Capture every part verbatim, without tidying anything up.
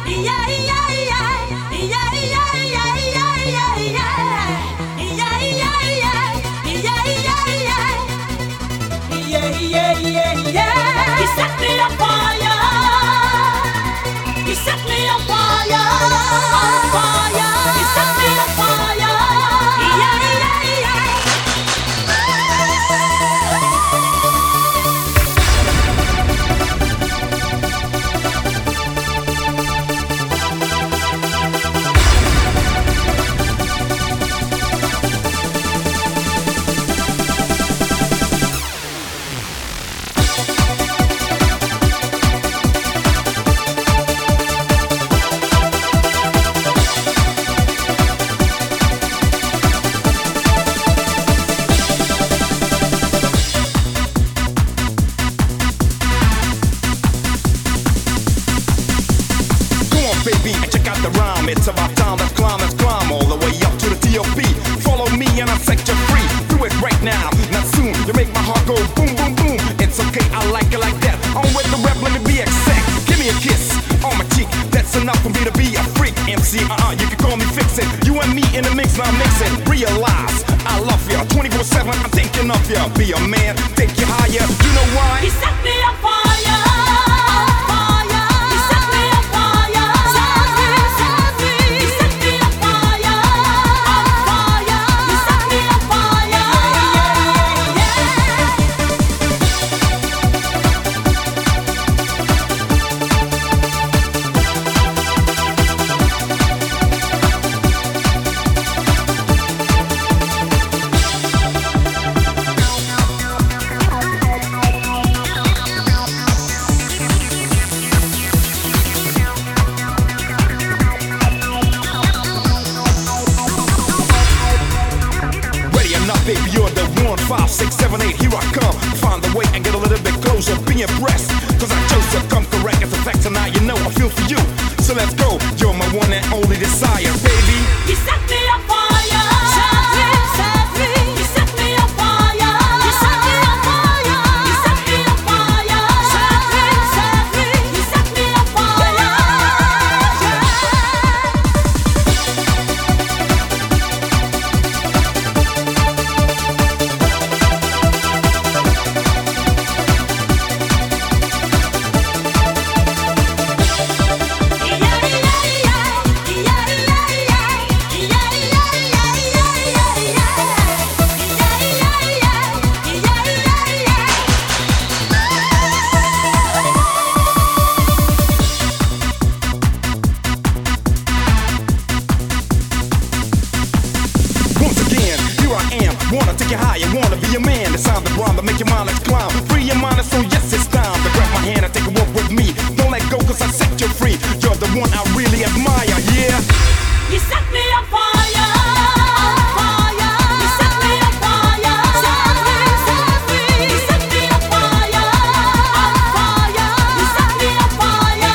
Baby, check out the rhyme. It's about time, let's climb, let's climb all the way up to the T O P. Follow me and I'll set you free. Do it right now, not soon. You make my heart go boom, boom, boom. It's okay, I like it like that. I'm with the rep, let me be exact. Give me a kiss on my cheek. That's enough for me to be a freak. M C, uh-uh, you can call me Fix It. You and me in the mix, now mix it. Realize I love you twenty-four seven. I'm thinking of you. Be a man, take you higher. You know why? You set me on fire. Baby, you're the one, five, six, seven, eight, here I come. Find the way and get a little bit closer. Be impressed, cause I chose to come correct. It's a fact, and now you know I feel for you. So let's go, you're my one and only desire, baby. You set me on fire. Set me, set me. You set me on fire. You set me on fire. You set me on fire. Set me, set me. You set me on fire. Wanna take you higher, wanna be a man. It's time to rhyme, but make your mind, let's climb. Free your mind, so yes, it's time to grab my hand and take a walk with me. Don't let go, cause I set you free. You're the one I really admire, yeah. You set me on fire. On fire. You set me on fire. Set me, set me. You set me on fire. On fire. You set me on fire.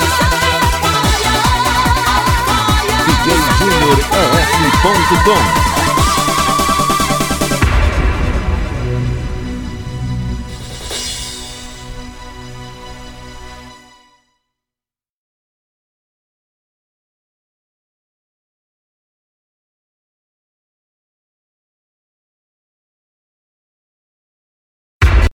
D J Junior R S ponto com